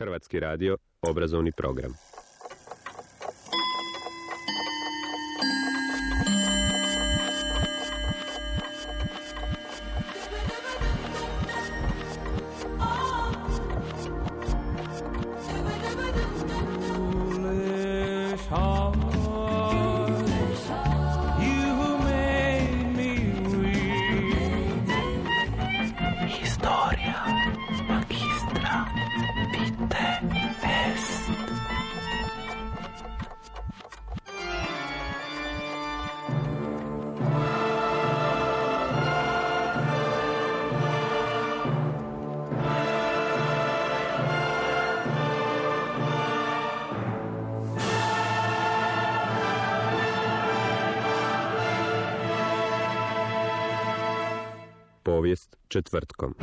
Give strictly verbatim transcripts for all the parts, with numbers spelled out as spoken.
Hrvatski radio, obrazovni program. Povijest četvrtkom.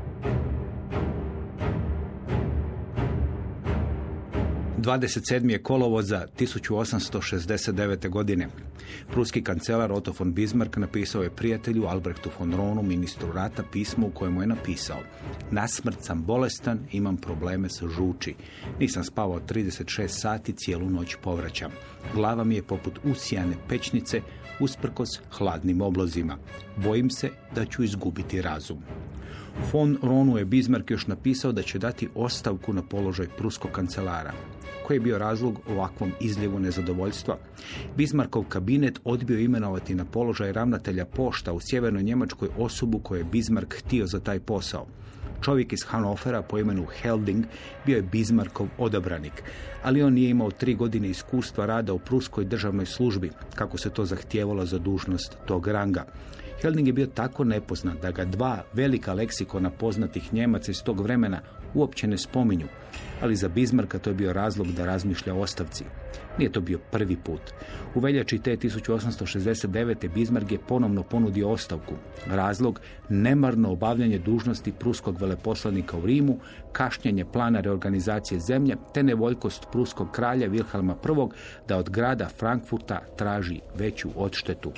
dvadeset sedmog kolovoza tisuću osamsto šezdeset devete. godine. Pruski kancelar Otto von Bismarck napisao je prijatelju Albrechtu von Rohnu, ministru rata, pismo u kojemu je napisao: "Nasmrt sam bolestan, imam probleme sa žuči. Nisam spavao trideset šest sati, cijelu noć povraćam. Glava mi je poput usijane pećnice, usprkos hladnim oblozima. Bojim se da ću izgubiti razum." Von Rohnu je Bismarck još napisao da će dati ostavku na položaj pruskog kancelara. Koji je bio razlog ovakvom izljevu nezadovoljstva? Bismarckov kabinet odbio imenovati na položaj ravnatelja pošta u sjevernoj Njemačkoj osobu koju je Bismarck htio za taj posao. Čovjek iz Hanofera po imenu Helding bio je Bismarckov odabranik, ali on nije imao tri godine iskustva rada u pruskoj državnoj službi, kako se to zahtijevalo za dužnost tog ranga. Helding je bio tako nepoznat da ga dva velika leksikona poznatih Njemaca iz tog vremena uopće ne spominju, ali za Bismarcka to je bio razlog da razmišlja o ostavci. Nije to bio prvi put. U veljači te tisuću osamsto šezdeset devete. Bismarck je ponovno ponudio ostavku. Razlog: nemarno obavljanje dužnosti pruskog veleposlanika u Rimu, kašnjenje plana reorganizacije zemlje, te nevoljkost pruskog kralja Wilhelma I. da od grada Frankfurta traži veću odštetu.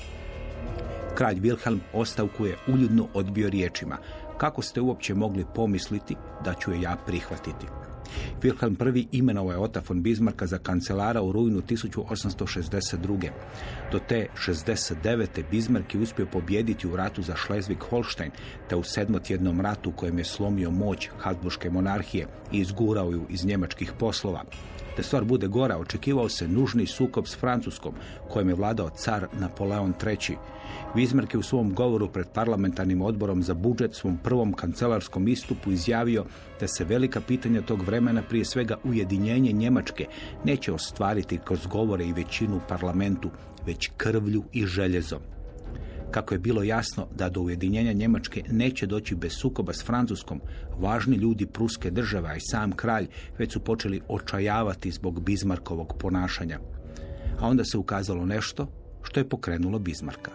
Kralj Wilhelm ostavku je uljudno odbio riječima: "Kako ste uopće mogli pomisliti da ću je ja prihvatiti?" Wilhelm I. imenovao je Otta von Bismarcka za kancelara u rujnu tisuću osamsto šezdeset druge. Do te šezdeset devete. Bismarck je uspio pobijediti u ratu za Schleswig-Holstein, te u sedmotjednom ratu kojem je slomio moć Habsburške monarhije i izgurao ju iz njemačkih poslova. Da stvar bude gora, očekivao se nužni sukob s Francuskom, kojem je vladao car Napoleon treći. Bismarck je u svom govoru pred parlamentarnim odborom za budžet svom prvom kancelarskom istupu izjavio da se velika pitanja tog vremena, prije svega ujedinjenje Njemačke, neće ostvariti kroz govore i većinu u parlamentu, već krvlju i željezom. Kako je bilo jasno da do ujedinjenja Njemačke neće doći bez sukoba s Francuskom, važni ljudi pruske države, a i sam kralj, već su počeli očajavati zbog Bismarckovog ponašanja. A onda se ukazalo nešto što je pokrenulo Bismarcka.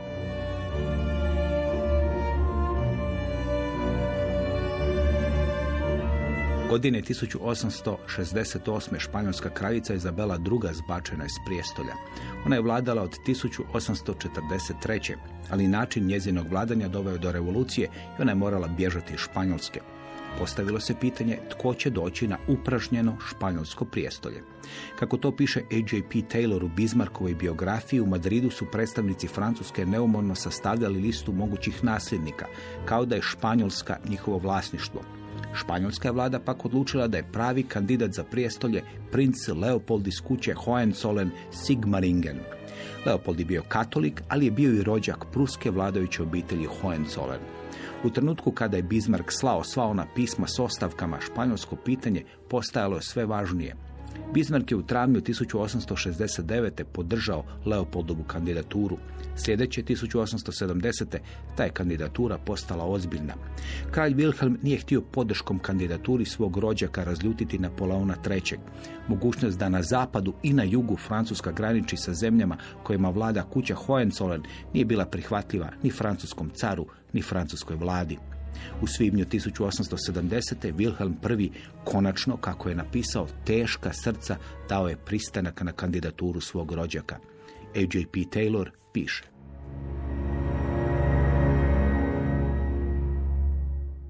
Godine tisuću osamsto šezdeset osme. španjolska kraljica Izabela druga. zbačena je s prijestolja. Ona je vladala od tisuću osamsto četrdeset treće. ali način njezinog vladanja doveo do revolucije i ona je morala bježati iz Španjolske. Postavilo se pitanje tko će doći na upražnjeno španjolsko prijestolje. Kako to piše A J P Taylor u Bismarckovoj biografiji, u Madridu su predstavnici Francuske neumorno sastavljali listu mogućih nasljednika, kao da je Španjolska njihovo vlasništvo. Španjolska je vlada pak odlučila da je pravi kandidat za prijestolje princ Leopold iz kuće Hohenzollern-Sigmaringen. Leopold je bio katolik, ali je bio i rođak pruske vladajuće obitelji Hohenzollern. U trenutku kada je Bismarck slao sva ona pisma s ostavkama, španjolsko pitanje postajalo je sve važnije. Bismarck je u travnju tisuću osamsto šezdeset devete. podržao Leopoldovu kandidaturu. Sljedeće tisuću osamsto sedamdesete. ta je kandidatura postala ozbiljna. Kralj Wilhelm nije htio podrškom kandidaturi svog rođaka razljutiti Napoleona trećeg. Mogućnost da na zapadu i na jugu Francuska graniči sa zemljama kojima vlada kuća Hohenzollern nije bila prihvatljiva ni francuskom caru, ni francuskoj vladi. U svibnju tisuću osamsto sedamdesete. Wilhelm I. konačno, kako je napisao, teška srca dao je pristanak na kandidaturu svog rođaka. A J P Taylor piše: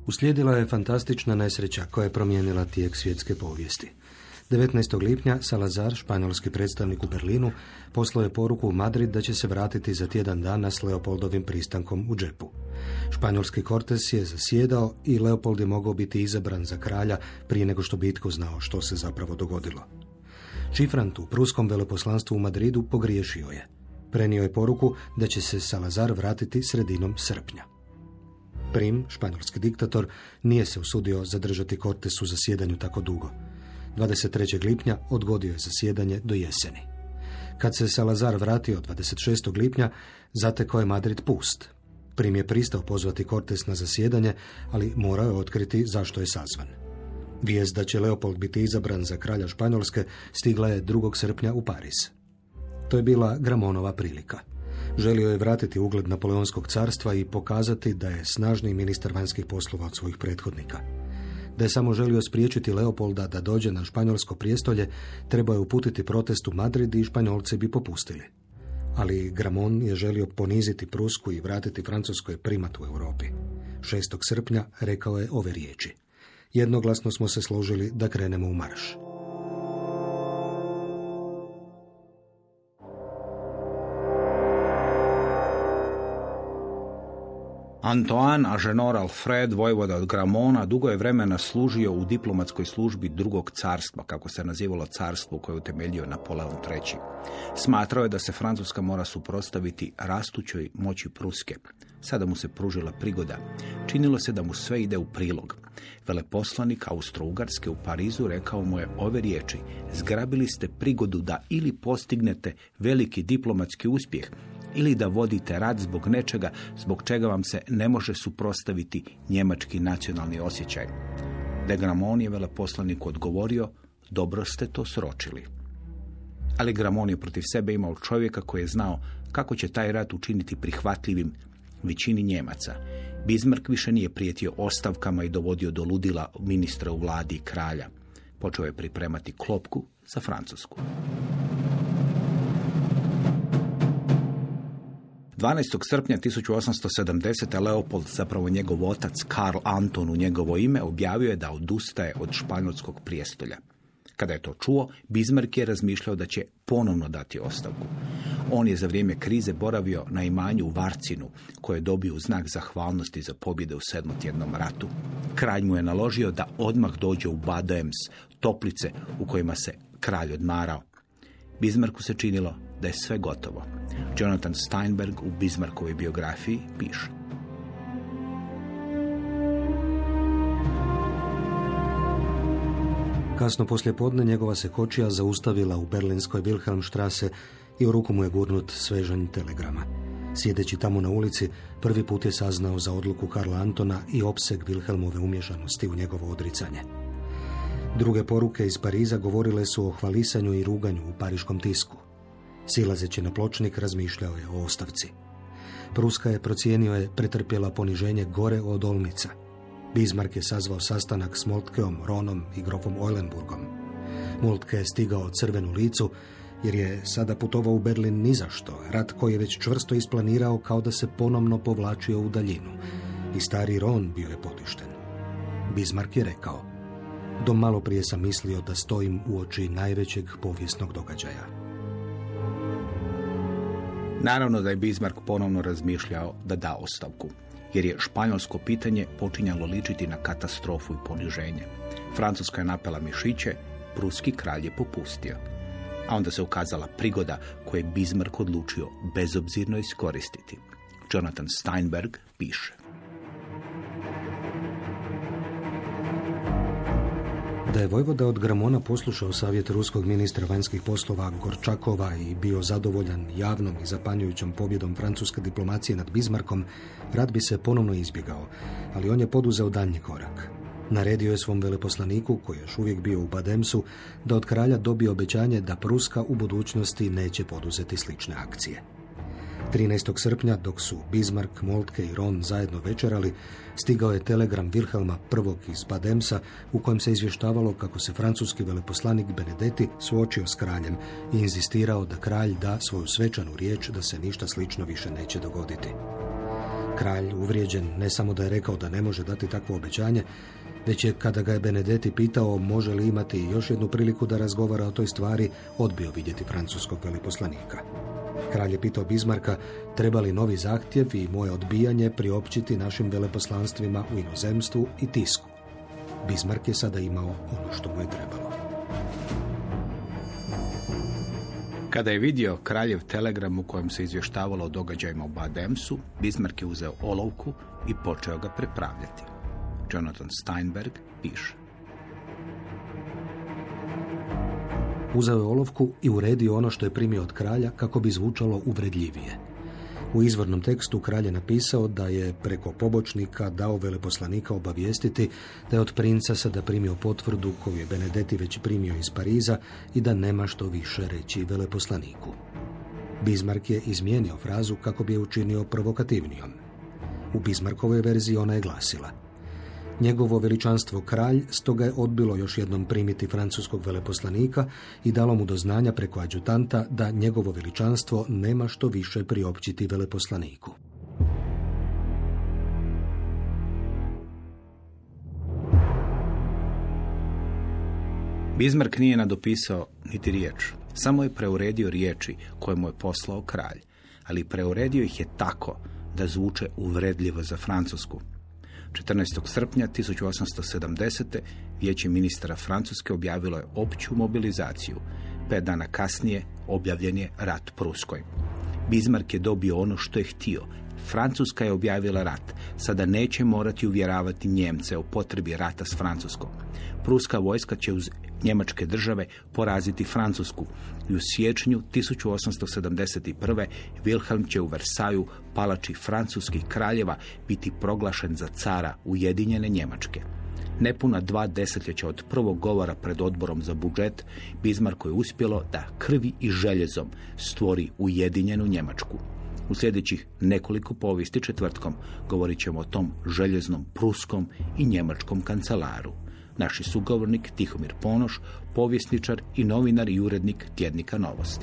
Uslijedila je fantastična nesreća koja je promijenila tijek svjetske povijesti. devetnaestog lipnja Salazar, španjolski predstavnik u Berlinu, poslao je poruku u Madrid da će se vratiti za tjedan dana s Leopoldovim pristankom u džepu. Španjolski Cortes je zasjedao i Leopold je mogao biti izabran za kralja prije nego što bi itko znao što se zapravo dogodilo. Šifrant u pruskom veleposlanstvu u Madridu pogriješio je. Prenio je poruku da će se Salazar vratiti sredinom srpnja. Prim, španjolski diktator, nije se usudio zadržati Cortes u zasjedanju tako dugo. dvadeset trećeg lipnja odgodio je zasjedanje do jeseni. Kad se Salazar vratio dvadeset šestog lipnja, zatekao je Madrid pust. Prim je pristao pozvati Cortes na zasjedanje, ali morao je otkriti zašto je sazvan. Vijest da će Leopold biti izabran za kralja Španjolske stigla je drugog srpnja u Pariz. To je bila Gramonova prilika. Želio je vratiti ugled Napoleonskog carstva i pokazati da je snažniji ministar vanjskih poslova od svojih prethodnika. Da je samo želio spriječiti Leopolda da dođe na španjolsko prijestolje, trebao je uputiti protest u Madrid i Španjolci bi popustili. Ali Gramon je želio poniziti Prusku i vratiti Francuskoj primat u Europi. šestog srpnja rekao je ove riječi: jednoglasno smo se složili da krenemo u marš. Antoine Agenor Alfred, vojvoda od Gramona, dugo je vremena služio u diplomatskoj službi drugog carstva, kako se nazivalo carstvo koje je utemeljio Napoleon treći. Smatrao je da se Francuska mora suprotstaviti rastućoj moći Pruske. Sada mu se pružila prigoda. Činilo se da mu sve ide u prilog. Veleposlanik Austro-Ugarske u Parizu rekao mu je ove riječi: zgrabili ste prigodu da ili postignete veliki diplomatski uspjeh, ili da vodite rat zbog nečega zbog čega vam se ne može suprotstaviti njemački nacionalni osjećaj. De Gramont je veleposlaniku odgovorio: dobro ste to sročili. Ali Gramont je protiv sebe imao čovjeka koji je znao kako će taj rat učiniti prihvatljivim većini Njemaca. Bismarck više nije prijetio ostavkama i dovodio do ludila ministra u vladi i kralja. Počeo je pripremati klopku za Francusku. dvanaestog srpnja tisuću osamsto sedamdesete. Leopold, zapravo njegov otac Karl Anton u njegovo ime, objavio je da odustaje od španjolskog prijestolja. Kada je to čuo, Bismarck je razmišljao da će ponovno dati ostavku. On je za vrijeme krize boravio na imanju u Varcinu, koje je dobio u znak zahvalnosti za pobjede u sedmotjednom ratu. Kralj mu je naložio da odmah dođe u Bad Ems, toplice u kojima se kralj odmarao. Bismarcku se činilo da je sve gotovo. Jonathan Steinberg u Bismarckovoj biografiji piše: kasno poslije podne njegova se kočija zaustavila u berlinskoj Wilhelmstrasse i u ruku mu je gurnut svežanj telegrama. Sjedeći tamo na ulici, prvi put je saznao za odluku Karla Antona i opseg Wilhelmove umješanosti u njegovo odricanje. Druge poruke iz Pariza govorile su o hvalisanju i ruganju u pariškom tisku. Silazeći na pločnik, razmišljao je o ostavci. Pruska je, procijenio je, pretrpjela poniženje gore od Olmica. Bismarck je sazvao sastanak s Moltkeom, Ronom i grofom Eulenburgom. Moltke je stigao crvenu licu jer je sada putovao u Berlin ni za što, rat koji je već čvrsto isplanirao kao da se ponovno povlačio u daljinu. I stari Ron bio je potišten. Bismarck je rekao: do malo prije sam mislio da stojim uoči najvećeg povijesnog događaja. Naravno da je Bismarck ponovno razmišljao da da ostavku, jer je španjolsko pitanje počinjalo ličiti na katastrofu i poniženje. Francuska je napela mišiće, pruski kralj je popustio. A onda se ukazala prigoda koju je Bismarck odlučio bezobzirno iskoristiti. Jonathan Steinberg piše: da je vojvoda od Gramona poslušao savjet ruskog ministra vanjskih poslova Gorčakova i bio zadovoljan javnom i zapanjujućom pobjedom francuske diplomacije nad Bismarckom, rat bi se ponovno izbjegao, ali on je poduzeo daljnji korak. Naredio je svom veleposlaniku, koji je još uvijek bio u Bademsu, da od kralja dobije obećanje da Pruska u budućnosti neće poduzeti slične akcije. trinaestog srpnja, dok su Bismarck, Moltke i Ron zajedno večerali, stigao je telegram Wilhelma I. iz Bademsa u kojem se izvještavalo kako se francuski veleposlanik Benedetti suočio s kraljem i inzistirao da kralj da svoju svečanu riječ da se ništa slično više neće dogoditi. Kralj, uvrijeđen, ne samo da je rekao da ne može dati takvo obećanje, već je, kada ga je Benedetti pitao može li imati još jednu priliku da razgovara o toj stvari, odbio vidjeti francuskog veleposlanika. Kralj je pitao Bismarcka treba li novi zahtjev i moje odbijanje priopćiti našim veleposlanstvima u inozemstvu i tisku. Bismarck je sada imao ono što mu je trebalo. Kada je vidio kraljev telegram u kojem se izvještavalo o događajima u Bad Emsu, Bismarck je uzeo olovku i počeo ga prepravljati. Jonathan Steinberg piše. Uzeo je olovku i uredio ono što je primio od kralja kako bi zvučalo uvredljivije. U izvornom tekstu kralj je napisao da je preko pobočnika dao veleposlanika obavijestiti da je od princa sada primio potvrdu koju je Benedetti već primio iz Pariza i da nema što više reći veleposlaniku. Bismarck je izmijenio frazu kako bi je učinio provokativnijom. U Bismarckovoj verziji ona je glasila: njegovo veličanstvo kralj stoga je odbilo još jednom primiti francuskog veleposlanika i dalo mu do znanja preko adjutanta da njegovo veličanstvo nema što više priopćiti veleposlaniku. Bismarck nije nadopisao niti riječ, samo je preuredio riječi koje mu je poslao kralj, ali preuredio ih je tako da zvuče uvredljivo za Francusku. četrnaestog srpnja tisuću osamsto sedamdesete. Vijeće ministara Francuske objavilo je opću mobilizaciju. Pet dana kasnije objavljen je rat Pruskoj. Bismarck je dobio ono što je htio. Francuska je objavila rat. Sada neće morati uvjeravati Njemce o potrebi rata s Francuskom. Pruska vojska će uz Njemačke države poraziti Francusku i u siječnju tisuću osamsto sedamdeset prve. Wilhelm će u Versaju, palači francuskih kraljeva, biti proglašen za cara Ujedinjene Njemačke. Nepuna dva desetljeća od prvog govora pred odborom za budžet, Bismarcku je uspjelo da krvi i željezom stvori Ujedinjenu Njemačku. U sljedećih nekoliko povijesti četvrtkom govorit ćemo o tom željeznom pruskom i njemačkom kancelaru. Naši sugovornik Tihomir Ponoš, povjesničar i novinar i urednik tjednika Novosti.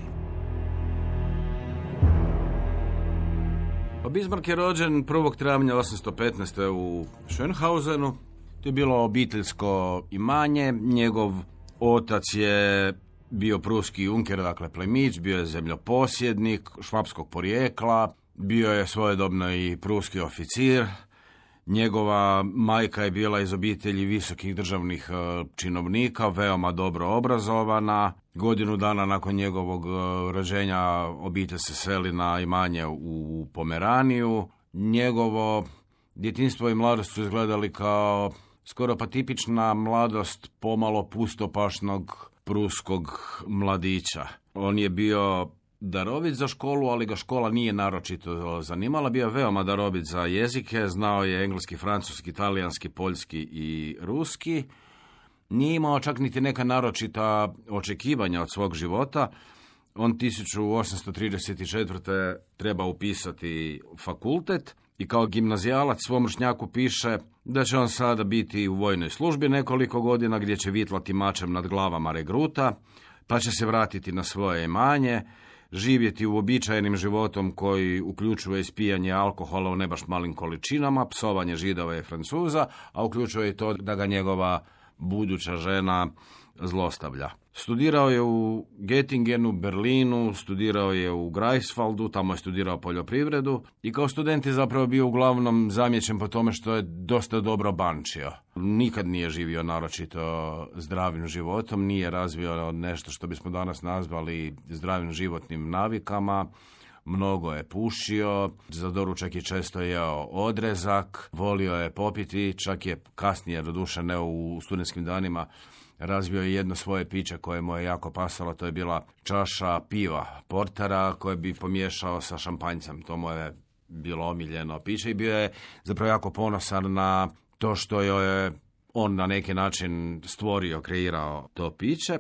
Bismarck je rođen prvog travnja osamsto petnaeste. u Schönhausenu. To je bilo obiteljsko imanje. Njegov otac je bio pruski junker, dakle plemić, bio je zemljoposjednik švapskog porijekla, bio je svojedobno i pruski oficir. Njegova majka je bila iz obitelji visokih državnih činovnika, veoma dobro obrazovana. Godinu dana nakon njegovog rođenja obitelj se seli na imanje u Pomeraniju. Njegovo djetinjstvo i mladost su izgledali kao skoro pa tipična mladost pomalo pustopašnog pruskog mladića. On je bio darovit za školu, ali ga škola nije naročito zanimala. Bio je veoma darovit za jezike, znao je engleski, francuski, talijanski, poljski i ruski. Nije imao čak niti neka naročita očekivanja od svog života. On tisuću osamsto trideset četvrte treba upisati fakultet i kao gimnazijalac svom vršnjaku piše da će on sada biti u vojnoj službi nekoliko godina gdje će vitlati mačem nad glavama regruta, pa će se vratiti na svoje imanje, živjeti uobičajenim životom koji uključuje ispijanje alkohola u ne baš malim količinama, psovanje Židova i Francuza, a uključuje i to da ga njegova buduća žena zlostavlja. Studirao je u Göttingenu, Berlinu, studirao je u Greifswaldu, tamo je studirao poljoprivredu i kao student je zapravo bio uglavnom zamijećen po tome što je dosta dobro bančio. Nikad nije živio naročito zdravim životom, nije razvio nešto što bismo danas nazvali zdravim životnim navikama. Mnogo je pušio, za doručak je često jeo odrezak, volio je popiti, čak je kasnije, doduše ne u studentskim danima, razvio je jedno svoje piće koje mu je jako pasalo, to je bila čaša piva, portera, koje bi pomiješao sa šampanjcem. To mu je bilo omiljeno piće i bio je zapravo jako ponosan na to što je on na neki način stvorio, kreirao to piće.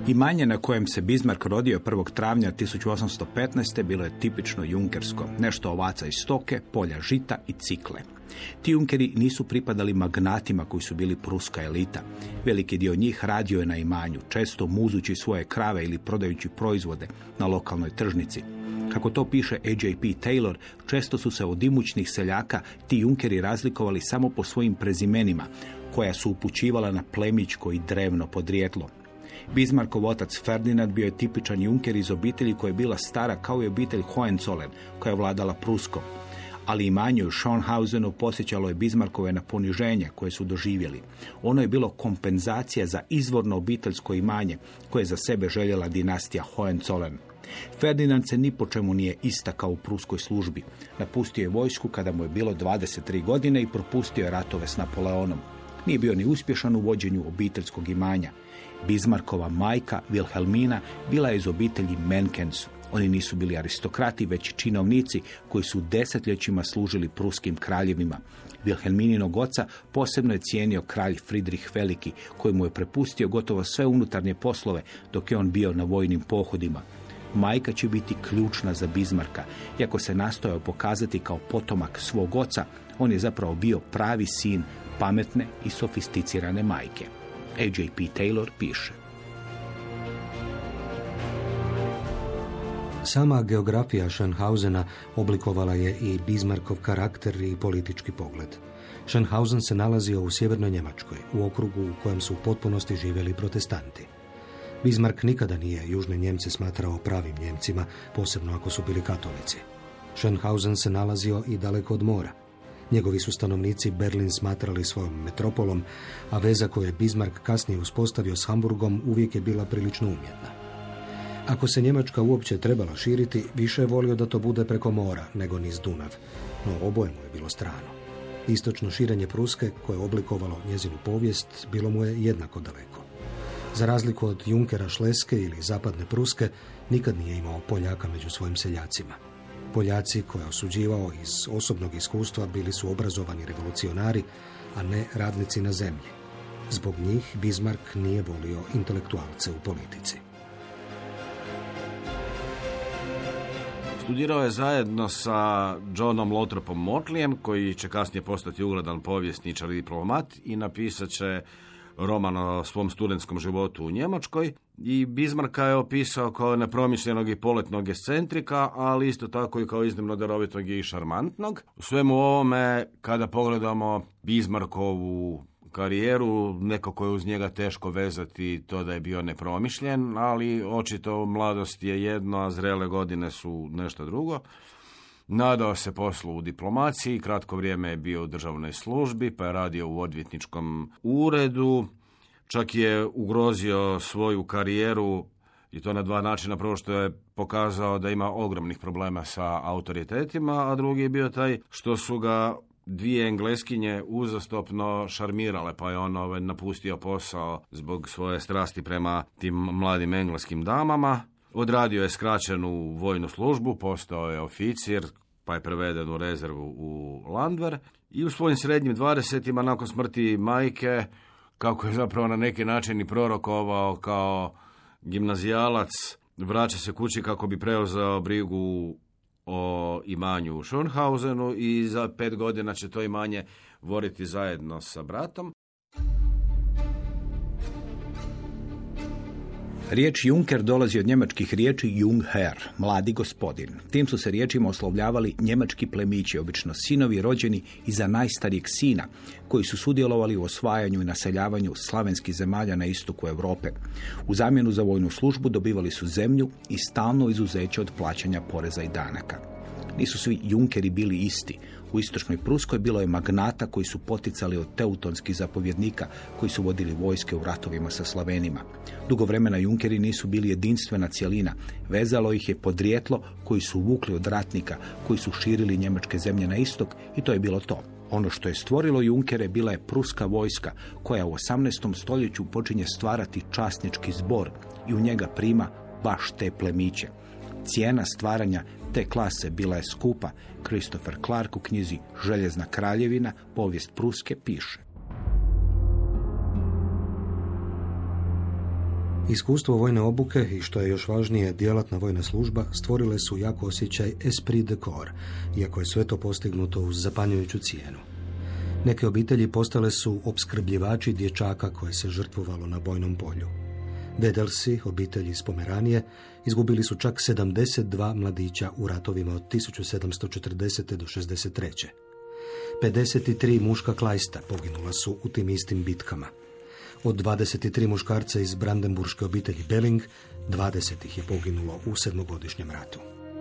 Imanje na kojem se Bismarck rodio prvog travnja tisuću osamsto petnaeste. bilo je tipično junkersko, nešto ovaca i stoke, polja žita i cikle. Ti junkeri nisu pripadali magnatima koji su bili pruska elita. Veliki dio njih radio je na imanju, često muzući svoje krave ili prodajući proizvode na lokalnoj tržnici. Kako to piše A J P Taylor, često su se od imućnih seljaka ti junkeri razlikovali samo po svojim prezimenima, koja su upućivala na plemićko i drevno podrijetlo. Bismarckov otac Ferdinand bio je tipičan junker iz obitelji koja je bila stara kao i obitelj Hohenzollern, koja je vladala Pruskom. Ali imanje u Schönhausenu posjećalo je Bismarckove na poniženje koje su doživjeli. Ono je bilo kompenzacija za izvorno obiteljsko imanje koje je za sebe željela dinastija Hohenzollern. Ferdinand se ni po čemu nije istakao u pruskoj službi. Napustio je vojsku kada mu je bilo dvadeset tri godine i propustio je ratove s Napoleonom. Nije bio ni uspješan u vođenju obiteljskog imanja. Bismarckova majka, Wilhelmina, bila je iz obitelji Menkens. Oni nisu bili aristokrati, već činovnici koji su desetljećima služili pruskim kraljevima. Wilhelmininog oca posebno je cijenio kralj Friedrich Veliki, koji mu je prepustio gotovo sve unutarnje poslove dok je on bio na vojnim pohodima. Majka će biti ključna za Bismarcka. Iako se nastojao pokazati kao potomak svog oca, on je zapravo bio pravi sin pametne i sofisticirane majke. A J P Taylor piše. Sama geografija Schönhausena oblikovala je i Bismarckov karakter i politički pogled. Schönhausen se nalazio u sjevernoj Njemačkoj, u okrugu u kojem su u potpunosti živjeli protestanti. Bismarck nikada nije južne Njemce smatrao pravim Njemcima, posebno ako su bili katolici. Schönhausen se nalazio i daleko od mora. Njegovi su stanovnici Berlin smatrali svojom metropolom, a veza koju je Bismarck kasnije uspostavio s Hamburgom uvijek je bila prilično umjetna. Ako se Njemačka uopće trebala širiti, više je volio da to bude preko mora nego niz Dunav, no oboje mu je bilo strano. Istočno širenje Pruske, koje je oblikovalo njezinu povijest, bilo mu je jednako daleko. Za razliku od Junkera Šleske ili Zapadne Pruske, nikad nije imao Poljaka među svojim seljacima. Poljaci, koje je osuđivao iz osobnog iskustva, bili su obrazovani revolucionari, a ne radnici na zemlji. Zbog njih Bismarck nije volio intelektualce u politici. Studirao je zajedno sa Johnom Lothropom Motleym, koji će kasnije postati ugledan povjesničar i diplomat, i napisat će roman o svom studentskom životu u Njemačkoj. I Bismarcka je opisao kao nepromišljenog i poletnog ekscentrika, ali isto tako i kao iznimno darovitog i šarmantnog. U svemu ovome, kada pogledamo Bismarckovu karijeru, nekako je uz njega teško vezati to da je bio nepromišljen, ali očito mladost je jedno, a zrele godine su nešto drugo. Nadao se poslu u diplomaciji, kratko vrijeme je bio u državnoj službi, pa je radio u odvjetničkom uredu, čak je ugrozio svoju karijeru i to na dva načina. Prvo što je pokazao da ima ogromnih problema sa autoritetima, a drugi je bio taj što su ga dvije Engleskinje uzastopno šarmirale, pa je on ovaj, napustio posao zbog svoje strasti prema tim mladim engleskim damama. Odradio je skraćenu vojnu službu, postao je oficir, pa je preveden u rezervu u Landwehr. I u svojim srednjim dvadesetima, nakon smrti majke, kako je zapravo na neki način i prorokovao kao gimnazijalac, vraća se kući kako bi preuzeo brigu o imanju u Schönhausenu i za pet godina će to imanje voditi zajedno sa bratom. Riječ Junker dolazi od njemačkih riječi Jungherr, mladi gospodin. Tim su se riječima oslovljavali njemački plemići, obično sinovi rođeni iza najstarijeg sina, koji su sudjelovali u osvajanju i naseljavanju slavenskih zemalja na istoku Europe. U zamjenu za vojnu službu dobivali su zemlju i stalno izuzeće od plaćanja poreza i danaka. Nisu svi Junkeri bili isti. U istočnoj Pruskoj bilo je magnata koji su poticali od teutonskih zapovjednika koji su vodili vojske u ratovima sa Slavenima. Dugo vremena Junkeri nisu bili jedinstvena cjelina. Vezalo ih je podrijetlo koji su vukli od ratnika, koji su širili njemačke zemlje na istok i to je bilo to. Ono što je stvorilo Junkere bila je pruska vojska koja u osamnaestom stoljeću počinje stvarati časnički zbor i u njega prima baš te plemiće. Cijena stvaranja te klase bila je skupa. Christopher Clark u knjizi Željezna kraljevina, povijest Pruske piše. Iskustvo vojne obuke i, što je još važnije, djelatna vojna služba stvorile su jak osjećaj esprit de corps, iako je sve to postignuto uz zapanjujuću cijenu. Neke obitelji postale su opskrbljivači dječaka koje se žrtvovalo na bojnom polju. Vedelsi, obitelji iz Pomeranije, izgubili su čak sedamdeset dva mladića u ratovima od tisuću sedamsto četrdesete do šezdeset treće pedeset tri muška klajsta poginula su u tim istim bitkama. Od dvadeset tri muškarca iz brandenburške obitelji Belling, dvadeset ih je poginulo u sedmogodišnjem ratu.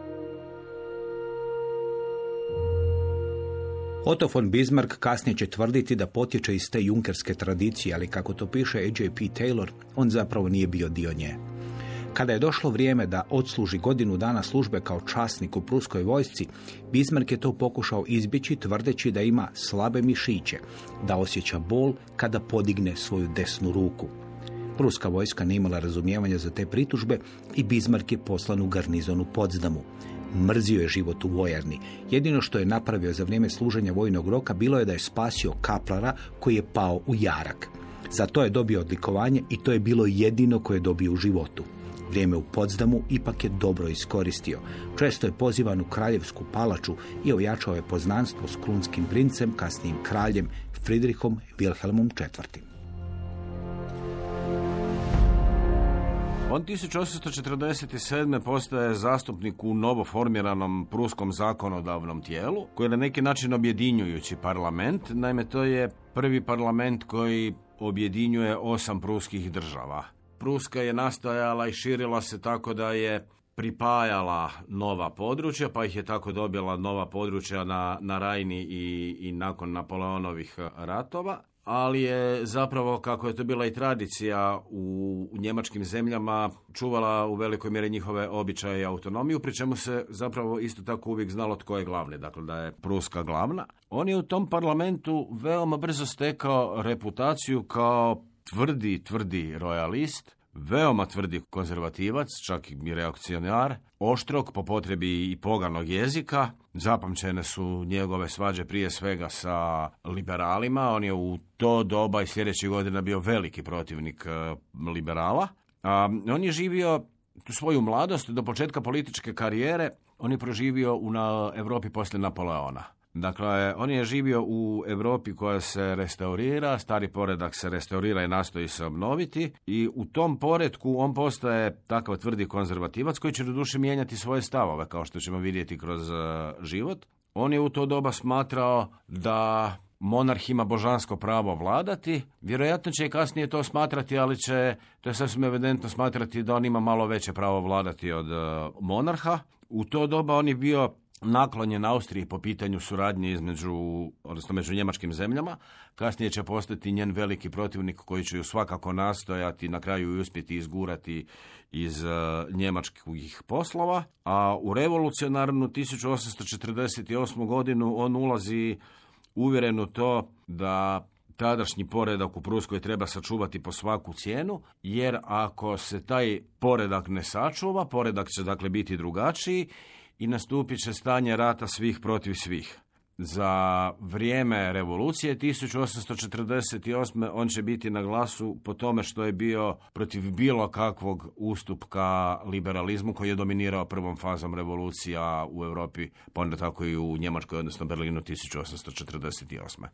Otto von Bismarck kasnije će tvrditi da potječe iz te junkerske tradicije, ali kako to piše A J P Taylor, on zapravo nije bio dio nje. Kada je došlo vrijeme da odsluži godinu dana službe kao časnik u pruskoj vojsci, Bismarck je to pokušao izbjeći tvrdeći da ima slabe mišiće, da osjeća bol kada podigne svoju desnu ruku. Pruska vojska nije imala razumijevanja za te pritužbe i Bismarck je poslan u garnizon u Potsdamu. Mrzio je život u vojarni. Jedino što je napravio za vrijeme služenja vojnog roka bilo je da je spasio kaplara koji je pao u jarak. Za to je dobio odlikovanje i to je bilo jedino koje je dobio u životu. Vrijeme u Potsdamu ipak je dobro iskoristio. Često je pozivan u kraljevsku palaču i ojačao je poznanstvo s krunskim princem, kasnijim kraljem Friedrichom Wilhelmom četvrtim. On tisuću osamsto četrdeset sedme postaje zastupnik u novoformiranom pruskom zakonodavnom tijelu, koji je na neki način objedinjujući parlament. Naime, to je prvi parlament koji objedinjuje osam pruskih država. Pruska je nastajala i širila se tako da je pripajala nova područja, pa ih je tako dobila nova područja na, na Rajni i, i nakon Napoleonovih ratova. Ali je zapravo, kako je to bila i tradicija u, u njemačkim zemljama, čuvala u velikoj mjeri njihove običaje i autonomiju, pri čemu se zapravo isto tako uvijek znalo tko je glavni, dakle da je Pruska glavna. On je u tom parlamentu veoma brzo stekao reputaciju kao tvrdi, tvrdi rojalist, veoma tvrdi konzervativac, čak i reakcionar, oštrog po potrebi i poganog jezika. Zapamćene su njegove svađe prije svega sa liberalima. On je u to doba i sljedećih godina bio veliki protivnik liberala. A, on je živio svoju mladost do početka političke karijere. On je proživio u na Europi poslije Napoleona. Dakle, on je živio u Europi koja se restaurira, stari poredak se restaurira i nastoji se obnoviti i u tom poretku on postaje takav tvrdi konzervativac koji će doduše mijenjati svoje stavove, kao što ćemo vidjeti kroz uh, život. On je u to doba smatrao da monarh ima božansko pravo vladati, vjerojatno će i kasnije to smatrati, ali će, to je sasvim evidentno smatrati da on ima malo veće pravo vladati od uh, monarha. U to doba on je bio naklonjen Austriji po pitanju suradnje između, odnosno među njemačkim zemljama. Kasnije će postati njen veliki protivnik koji će ju svakako nastojati na kraju i uspjeti izgurati iz uh, njemačkih poslova. A u revolucionarnu tisuću osamsto četrdeset osmu godinu on ulazi uvjeren u to da tadašnji poredak u Pruskoj treba sačuvati po svaku cijenu, jer ako se taj poredak ne sačuva, poredak će dakle biti drugačiji i nastupit će stanje rata svih protiv svih. Za vrijeme revolucije tisuću osamsto četrdeset osme on će biti na glasu po tome što je bio protiv bilo kakvog ustupka liberalizmu koji je dominirao prvom fazom revolucija u Europi, pa onda tako i u Njemačkoj, odnosno Berlinu tisuću osamsto četrdeset osme.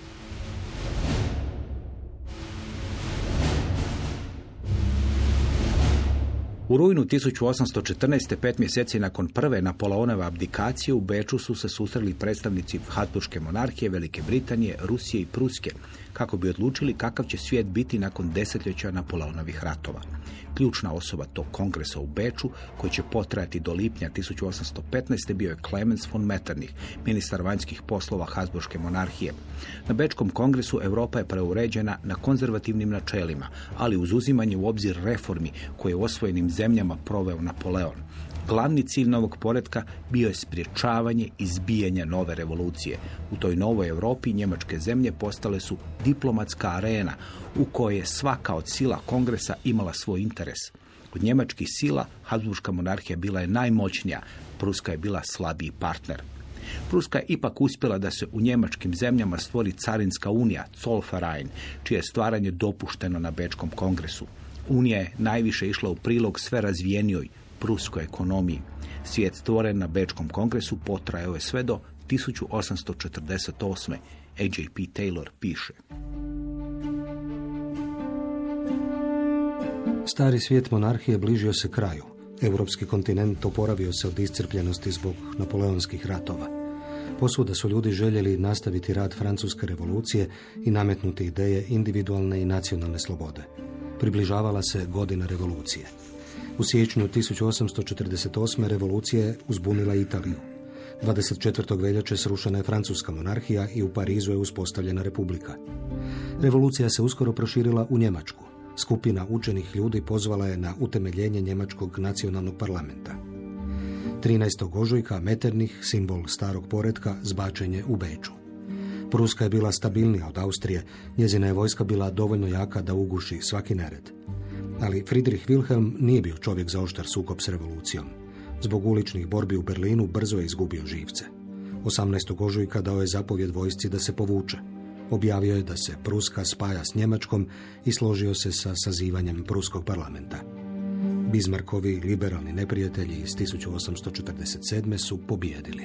U rujnu tisuću osamsto četrnaeste. pet mjeseci nakon prve Napoleonove abdikacije, u Beču su se susreli predstavnici Habsburške monarhije, Velike Britanije, Rusije i Pruske, kako bi odlučili kakav će svijet biti nakon desetljeća Napoleonovih ratova. Ključna osoba tog kongresa u Beču, koji će potrajati do lipnja tisuću osamsto petnaeste. bio je Clemens von Metternich, ministar vanjskih poslova Habsburške monarhije. Na Bečkom kongresu Europa je preuređena na konzervativnim načelima, ali uz uzimanje u obzir reformi koje je u osvojenim zemljama proveo Napoleon. Glavni cilj novog poretka bio je spriječavanje izbijanja nove revolucije. U toj novoj Europi njemačke zemlje postale su diplomatska arena u kojoj je svaka od sila kongresa imala svoj interes. Od njemačkih sila Habsburška monarhija bila je najmoćnija, Pruska je bila slabiji partner. Pruska je ipak uspjela da se u njemačkim zemljama stvori carinska unija, Zollverein, čije je stvaranje dopušteno na Bečkom kongresu. Unija je najviše išla u prilog sve razvijenijoj pruskoj ekonomiji. Svijet stvoren na Bečkom kongresu potrajao je sve do tisuću osamsto četrdeset osme. A J P Taylor piše. Stari svijet monarhije bližio se kraju. Europski kontinent oporavio se od iscrpljenosti zbog napoleonskih ratova. Posvuda su ljudi željeli nastaviti rad francuske revolucije i nametnuti ideje individualne i nacionalne slobode. Približavala se godina revolucije. U siječnju tisuću osamsto četrdeset osme revolucija je uzbunila Italiju. dvadeset četvrtog veljače srušena je francuska monarhija i u Parizu je uspostavljena republika. Revolucija se uskoro proširila u Njemačku. Skupina učenih ljudi pozvala je na utemeljenje njemačkog nacionalnog parlamenta. trinaestog ožujka Metternich, simbol starog poretka, zbačen je u Beču. Pruska je bila stabilnija od Austrije, njezina je vojska bila dovoljno jaka da uguši svaki nered. Ali Friedrich Wilhelm nije bio čovjek za oštar sukob s revolucijom. Zbog uličnih borbi u Berlinu brzo je izgubio živce. osamnaestog ožujka dao je zapovjed vojsci da se povuče. Objavio je da se Pruska spaja s Njemačkom i složio se sa sazivanjem Pruskog parlamenta. Bismarckovi liberalni neprijatelji iz tisuću osamsto četrdeset sedme su pobijedili.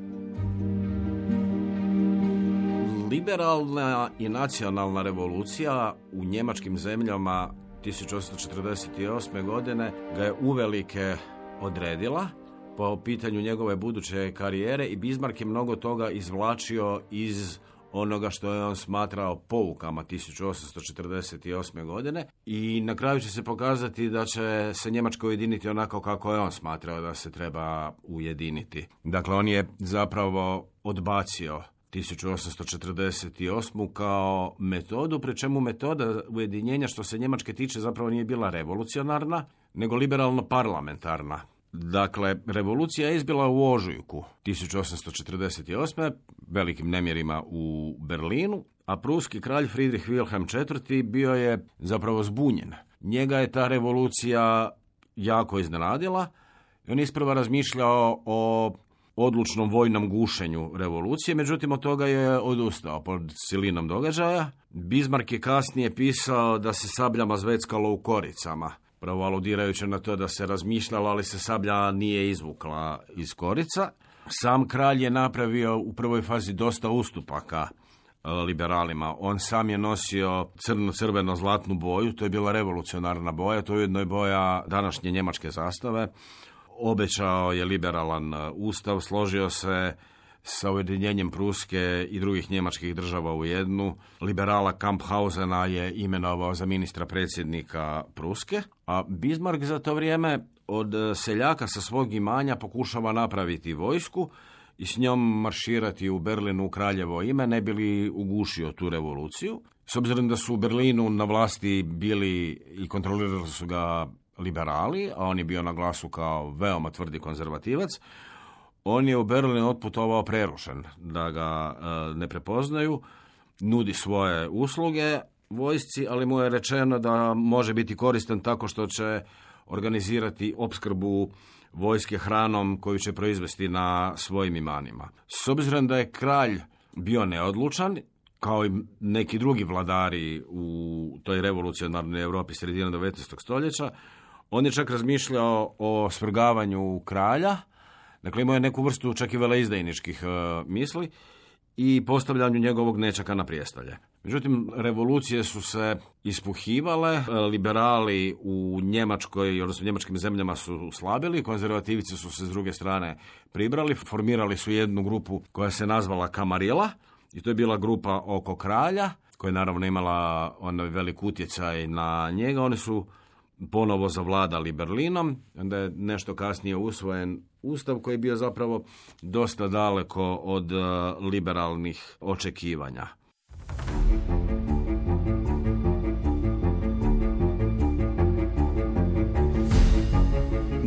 Liberalna i nacionalna revolucija u njemačkim zemljama tisuću osamsto četrdeset osme. godine ga je uvelike odredila po pitanju njegove buduće karijere i Bismarck je mnogo toga izvlačio iz onoga što je on smatrao poukama tisuću osamsto četrdeset osme. godine i na kraju će se pokazati da će se Njemačka ujediniti onako kako je on smatrao da se treba ujediniti. Dakle, on je zapravo odbacio tisuću osamsto četrdeset osmu. kao metodu, pri čemu metoda ujedinjenja što se Njemačke tiče zapravo nije bila revolucionarna, nego liberalno-parlamentarna. Dakle, revolucija je izbila u ožujku tisuću osamsto četrdeset osme. velikim nemjerima u Berlinu, a pruski kralj Friedrich Wilhelm četvrti. bio je zapravo zbunjen. Njega je ta revolucija jako iznenadila i on isprva razmišljao o odlučnom vojnom gušenju revolucije, međutim od toga je odustao pod silinom događaja. Bismarck je kasnije pisao da se sabljama zveckalo u koricama, pravo aludirajući na to da se razmišljalo, ali se sablja nije izvukla iz korica. Sam kralj je napravio u prvoj fazi dosta ustupaka liberalima. On sam je nosio crno-crveno-zlatnu boju, to je bila revolucionarna boja, to je ujedno je boja današnje njemačke zastave. Obećao je liberalan ustav, složio se sa ujedinjenjem Pruske i drugih njemačkih država u jednu. Liberala Kamphausena je imenovao za ministra predsjednika Pruske, a Bismarck za to vrijeme od seljaka sa svog imanja pokušava napraviti vojsku i s njom marširati u Berlinu u kraljevo ime, ne bi li ugušio tu revoluciju. S obzirom da su u Berlinu na vlasti bili i kontrolirali su ga liberali, a on je bio na glasu kao veoma tvrdi konzervativac, on je u Berlin otputovao prerušen, da ga e, ne prepoznaju, nudi svoje usluge vojsci, ali mu je rečeno da može biti koristan tako što će organizirati opskrbu vojske hranom koju će proizvesti na svojim imanima. S obzirom da je kralj bio neodlučan, kao i neki drugi vladari u toj revolucionarnoj Europi sredina devetnaestog stoljeća, on je čak razmišljao o svrgavanju kralja, dakle imao je neku vrstu čak i veleizdajničkih uh, misli i postavljanju njegovog nečaka na prijestolje. Međutim, revolucije su se ispuhivale, liberali u Njemačkoj, odnosno u njemačkim zemljama su slabili, konzervativci su se s druge strane pribrali, formirali su jednu grupu koja se nazvala Kamarila i to je bila grupa oko kralja, koja je naravno imala onaj velik utjecaj na njega. Oni su ponovo zavladali Berlinom, onda je nešto kasnije usvojen ustav koji je bio zapravo dosta daleko od liberalnih očekivanja.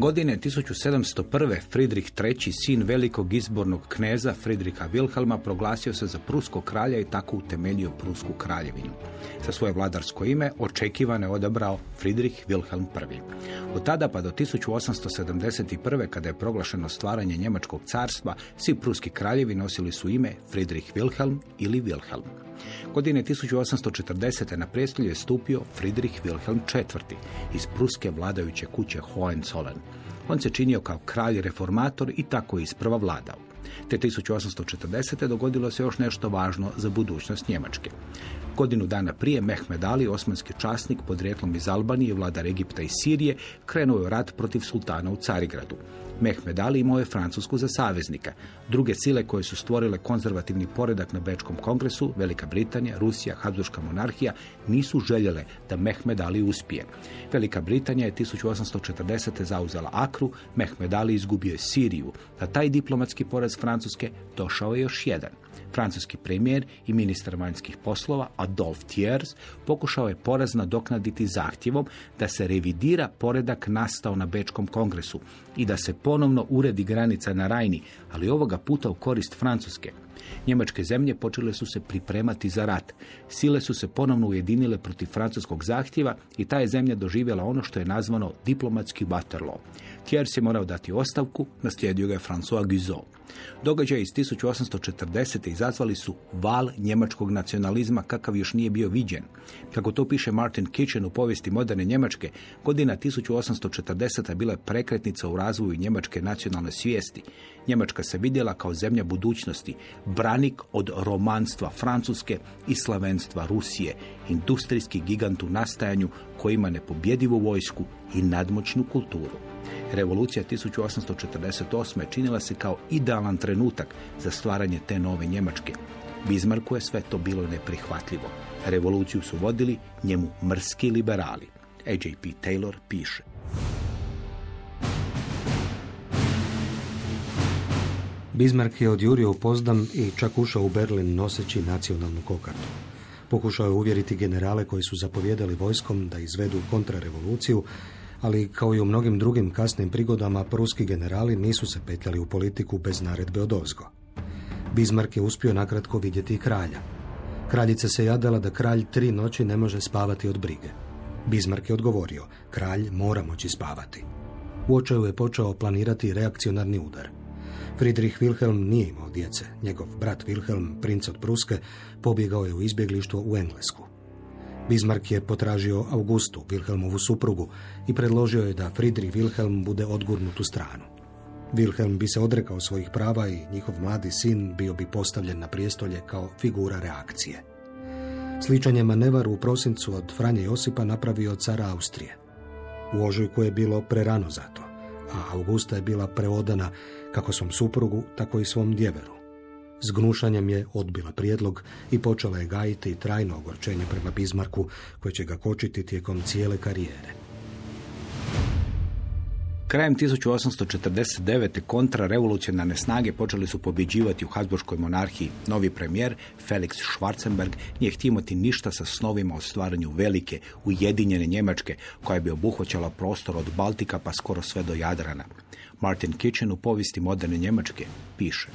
Godine tisuću sedamsto prve. Friedrich treći, sin velikog izbornog kneza Friedricha Wilhelma, proglasio se za pruskog kralja i tako utemeljio Prusku kraljevinu. Za svoje vladarsko ime očekivano je odabrao Friedrich Wilhelm prvi. Od tada pa do tisuću osamsto sedamdeset prve. kada je proglašeno stvaranje Njemačkog carstva, svi pruski kraljevi nosili su ime Friedrich Wilhelm ili Wilhelm. Godine tisuću osamsto četrdesete. na prestolje je stupio Friedrich Wilhelm četvrti. iz pruske vladajuće kuće Hohenzollern. On se činio kao kralj reformator i tako je isprva vladao. Te tisuću osamsto četrdesete. dogodilo se još nešto važno za budućnost Njemačke. Godinu dana prije Mehmed Ali, osmanski časnik podrijetlom iz Albanije, vladar Egipta i Sirije, krenuo je u rat protiv sultana u Carigradu. Mehmed Ali imao je Francusku za saveznika. Druge sile koje su stvorile konzervativni poredak na Bečkom kongresu, Velika Britanija, Rusija, Habsburška monarhija, nisu željele da Mehmed Ali uspije. Velika Britanija je tisuću osamsto četrdesete. zauzela Akru, Mehmed Ali izgubio je Siriju. Na taj diplomatski poraz Francuske došao je još jedan. Francuski premijer i ministar vanjskih poslova Adolphe Thiers pokušao je poraz nadoknaditi zahtjevom da se revidira poredak nastao na Bečkom kongresu i da se ponovno uredi granica na Rajni, ali ovoga puta u korist Francuske. Njemačke zemlje počele su se pripremati za rat. Sile su se ponovno ujedinile protiv francuskog zahtjeva i ta je zemlja doživjela ono što je nazvano diplomatski Waterloo. Thiers je morao dati ostavku, naslijedio ga je François Guizot. Događaje iz tisuću osamsto četrdesete. izazvali su val njemačkog nacionalizma kakav još nije bio viđen. Kako to piše Martin Kitchen u povijesti moderne Njemačke, godina tisuću osamsto četrdeseta. bila je prekretnica u razvoju njemačke nacionalne svijesti. Njemačka se vidjela kao zemlja budućnosti, branik od romanstva Francuske i slavenstva Rusije, industrijski gigant u nastajanju koji ima nepobjedivu vojsku i nadmoćnu kulturu. Revolucija tisuću osamsto četrdeset osme. činila se kao idealan trenutak za stvaranje te nove Njemačke. Bismarcku je sve to bilo neprihvatljivo. Revoluciju su vodili njemu mrski liberali. A J P Taylor piše: Bismarck je odjurio u Potsdam i čak ušao u Berlin noseći nacionalnu kokardu. Pokušao je uvjeriti generale koji su zapovjedali vojskom da izvedu kontrarevoluciju, ali kao i u mnogim drugim kasnim prigodama, pruski generali nisu se petljali u politiku bez naredbe odozgo. Bismarck je uspio nakratko vidjeti i kralja. Kraljica se jadala da kralj tri noći ne može spavati od brige. Bismarck je odgovorio: kralj mora moći spavati. U očaju je počeo planirati reakcionarni udar. Friedrich Wilhelm nije imao djece. Njegov brat Wilhelm, princ od Pruske, pobjegao je u izbjeglištvo u Englesku. Bismarck je potražio Augustu, Wilhelmovu suprugu, i predložio je da Friedrich Wilhelm bude odgurnut u stranu. Wilhelm bi se odrekao svojih prava i njihov mladi sin bio bi postavljen na prijestolje kao figura reakcije. Sličan je manevar u prosincu od Franje Josipa napravio cara Austrije. U ožujku je bilo prerano za to, a Augusta je bila preodana kako svom suprugu, tako i svom djeveru. S gnušanjem je odbila prijedlog i počela je gajiti trajno ogorčenje prema Bismarcku, koje će ga kočiti tijekom cijele karijere. Krajem tisuću osamsto četrdeset devete. kontrarevolucionarne snage počeli su pobjeđivati u Habsburškoj monarhiji. Novi premijer, Felix Schwarzenberg, nije htio imati ništa sa snovima o stvaranju velike, ujedinjene Njemačke, koja bi obuhvaćala prostor od Baltika pa skoro sve do Jadrana. Martin Kitchen u povijesti moderne Njemačke piše: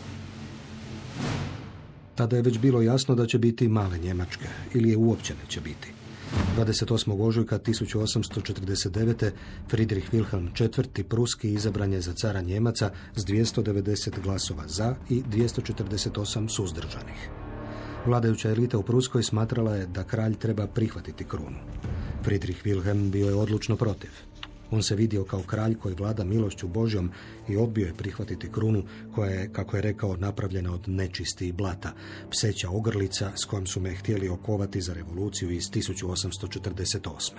Tada je već bilo jasno da će biti male Njemačke, ili je uopće neće biti. dvadeset osmog ožujka tisuću osamsto četrdeset devete. Friedrich Wilhelm četvrti. Pruski izabran je za cara Njemaca s dvjesto devedeset glasova za i dvjesto četrdeset osam suzdržanih. Vladajuća elita u Pruskoj smatrala je da kralj treba prihvatiti krunu. Friedrich Wilhelm bio je odlučno protiv. On se vidio kao kralj koji vlada milošću Božjom i odbio je prihvatiti krunu koja je, kako je rekao, napravljena od nečisti i blata, pseća ogrlica s kojom su me htjeli okovati za revoluciju iz tisuću osamsto četrdeset osme.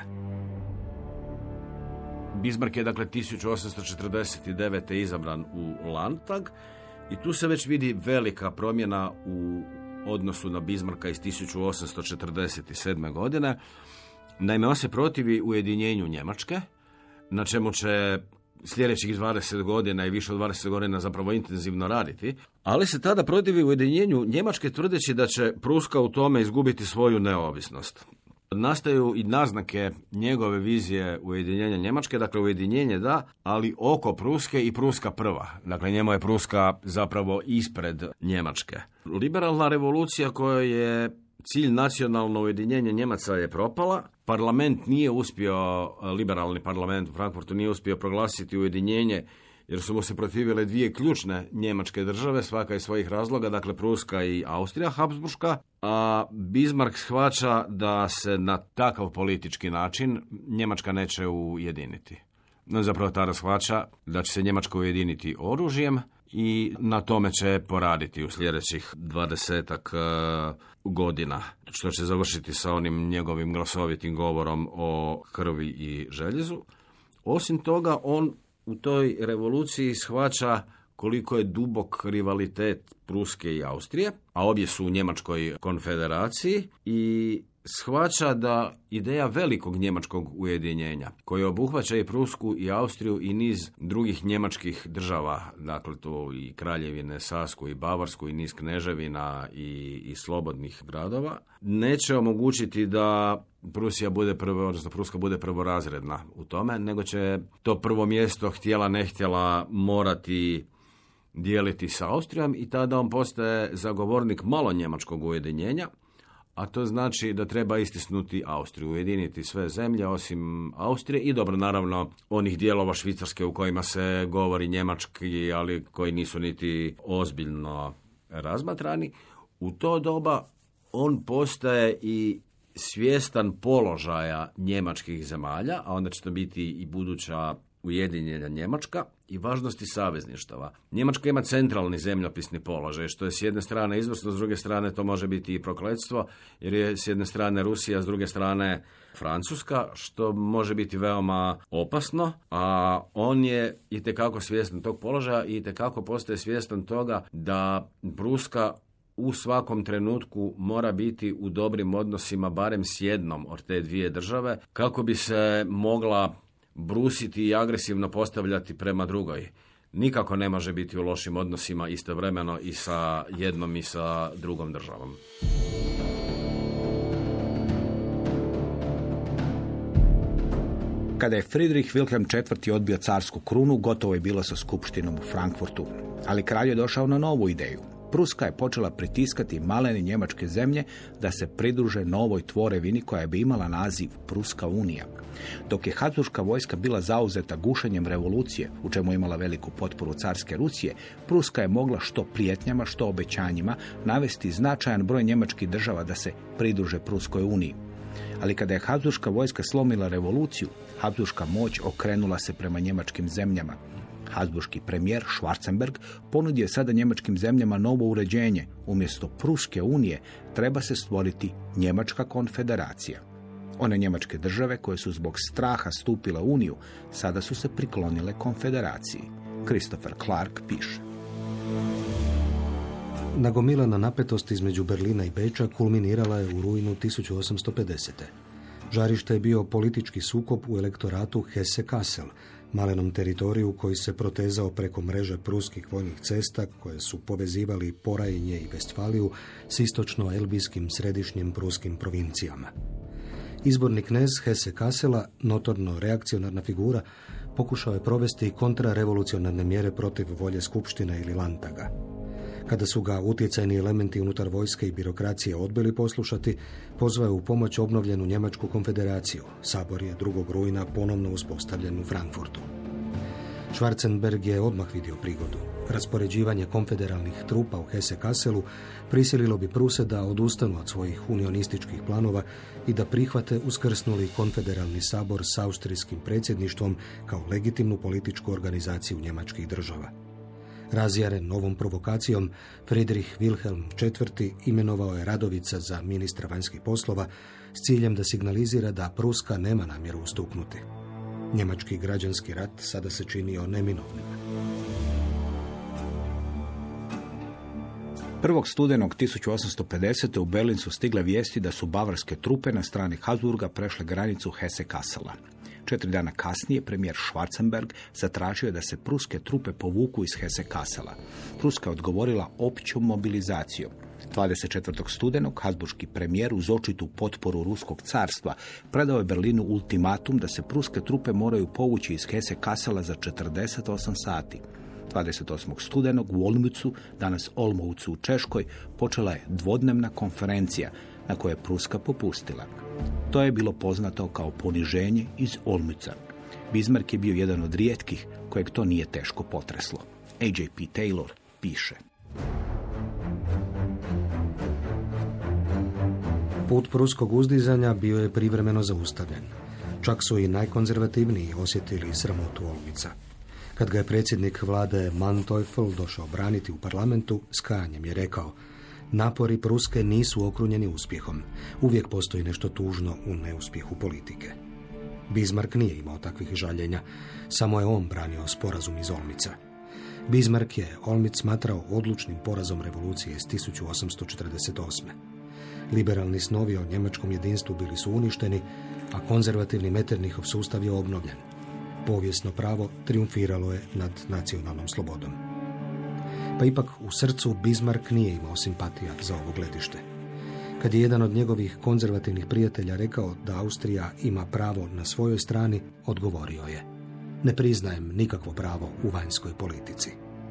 Bismarck je dakle tisuću osamsto četrdeset devete. izabran u Landtag i tu se već vidi velika promjena u odnosu na Bismarcka iz tisuću osamsto četrdeset sedme. godine. Naime, on se protivi ujedinjenju Njemačke, na čemu će sljedećih dvadeset godina i više od dvadeset godina zapravo intenzivno raditi, ali se tada protivi ujedinjenju Njemačke tvrdeći da će Pruska u tome izgubiti svoju neovisnost. nastaju i naznake njegove vizije ujedinjenja Njemačke, dakle ujedinjenje da, ali oko Pruske i Pruska prva. Dakle, njemu je Pruska zapravo ispred Njemačke. Liberalna revolucija koja je cilj nacionalno ujedinjenje Njemaca je propala. Parlament nije uspio, liberalni parlament u Frankfurtu nije uspio proglasiti ujedinjenje jer su mu se protivile dvije ključne njemačke države, svaka iz svojih razloga, dakle Pruska i Austrija Habsburška, a Bismarck shvaća da se na takav politički način Njemačka neće ujediniti. No, zapravo tada shvaća da će se Njemačka ujediniti oružjem i na tome će poraditi u sljedećih dvadesetak uh, godina, što će završiti sa onim njegovim glasovitim govorom o krvi i željezu. Osim toga, on u toj revoluciji shvaća koliko je dubok rivalitet Pruske i Austrije, a obje su u Njemačkoj konfederaciji, i shvaća da ideja velikog njemačkog ujedinjenja, koje obuhvaća i Prusku i Austriju i niz drugih njemačkih država, dakle to i Kraljevine, Sasku i Bavarsku i niz kneževina i, i slobodnih gradova, neće omogućiti da Prusija bude prvo, odnosno Pruska bude prvorazredna u tome, nego će to prvo mjesto, htjela ne htjela, morati dijeliti sa Austrijom i tada on postaje zagovornik malo njemačkog ujedinjenja, a to znači da treba istisnuti Austriju, ujediniti sve zemlje osim Austrije i dobro, naravno, onih dijelova Švicarske u kojima se govori njemački, ali koji nisu niti ozbiljno razmatrani. U to doba on postaje i svjestan položaja njemačkih zemalja, a onda će to biti i buduća ujedinjena Njemačka, i važnosti savezništava. Njemačka ima centralni zemljopisni položaj, što je s jedne strane izvrsno, s druge strane to može biti i prokletstvo, jer je s jedne strane Rusija, s druge strane Francuska, što može biti veoma opasno, a on je itekako svjestan tog položaja i itekako postaje svjestan toga da Pruska u svakom trenutku mora biti u dobrim odnosima barem s jednom od te dvije države, kako bi se mogla brusiti i agresivno postavljati prema drugoj. Nikako ne može biti u lošim odnosima istovremeno i sa jednom i sa drugom državom. Kada je Friedrich Wilhelm četvrti odbio carsku krunu, gotovo je bilo sa skupštinom u Frankfurtu. Ali kralj je došao na novu ideju. Pruska je počela pritiskati malene njemačke zemlje da se pridruže novoj tvorevini koja bi imala naziv Pruska unija. Dok je Habsburška vojska bila zauzeta gušenjem revolucije, u čemu je imala veliku potporu carske Rusije, Pruska je mogla što prijetnjama, što obećanjima navesti značajan broj njemačkih država da se pridruže Pruskoj uniji. Ali kada je Habsburška vojska slomila revoluciju, Habsburška moć okrenula se prema njemačkim zemljama. Habsburški premijer Schwarzenberg ponudio je sada njemačkim zemljama novo uređenje. Umjesto Pruske unije treba se stvoriti Njemačka konfederacija. One njemačke države koje su zbog straha stupile u uniju, sada su se priklonile konfederaciji. Christopher Clark piše. Nagomilana napetost između Berlina i Beča kulminirala je u rujnu tisuću osamsto pedesete. Žarište je bio politički sukob u elektoratu Hesse-Kassel, malenom teritoriju koji se protezao preko mreže pruskih vojnih cesta koje su povezivali Porajnje i Vestfaliju s istočno-elbijskim središnjim pruskim provincijama. Izborni knez Hesse-Kassela, notorno reakcionarna figura, pokušao je provesti kontrarevolucionarne mjere protiv volje skupštine ili Landtaga. Kada su ga utjecajni elementi unutar vojske i birokracije odbili poslušati, pozvao je u pomoć obnovljenu Njemačku konfederaciju. Sabor je drugog rujna ponovno uspostavljen u Frankfurtu. Schwarzenberg je odmah vidio prigodu. Raspoređivanje konfederalnih trupa u Hesse-Kasselu prisililo bi Pruse da odustanu od svojih unionističkih planova i da prihvate uskrsnuli konfederalni sabor s austrijskim predsjedništvom kao legitimnu političku organizaciju njemačkih država. Razjaren novom provokacijom, Friedrich Wilhelm četvrti imenovao je Radovica za ministra vanjskih poslova s ciljem da signalizira da Pruska nema namjeru ustuknuti. Njemački građanski rat sada se činio neminovnim. prvog studenog tisuću osamsto pedesete. u Berlin su stigle vijesti da su bavarske trupe na strani Habsburga prešle granicu Hesse-Kassela. Četiri dana kasnije premijer Schwarzenberg zatražio da se pruske trupe povuku iz Hesse-Kassela. Pruska je odgovorila općom mobilizacijom. dvadeset četvrtog studenog Habsburški premijer uz očitu potporu Ruskog carstva predao je Berlinu ultimatum da se pruske trupe moraju povući iz Hesse-Kassela za četrdeset osam sati. dvadeset osmog studenog u Olmützu, danas Olmovcu u Češkoj, počela je dvodnevna konferencija na kojoj je Pruska popustila. To je bilo poznato kao poniženje iz Olmütza. Bismarck je bio jedan od rijetkih kojeg to nije teško potreslo. A J P Taylor piše. Put pruskog uzdizanja bio je privremeno zaustavljen. Čak su i najkonzervativniji osjetili sramotu Olmica. Kad ga je predsjednik vlade Manteuffel došao braniti u parlamentu, s kajanjem je rekao: napori Pruske nisu okrunjeni uspjehom. Uvijek postoji nešto tužno u neuspjehu politike. Bismarck nije imao takvih žaljenja, samo je on branio sporazum iz Olmica. Bismarck je Olmic smatrao odlučnim porazom revolucije iz tisuću osamsto četrdeset osme. Liberalni snovi o njemačkom jedinstvu bili su uništeni, a konzervativni Metternichov sustav je obnovljen. Povijesno pravo triumfiralo je nad nacionalnom slobodom. Pa ipak u srcu Bismarck nije imao simpatija za ovo gledište. Kad je jedan od njegovih konzervativnih prijatelja rekao da Austrija ima pravo na svojoj strani, odgovorio je: ne priznajem nikakvo pravo u vanjskoj politici.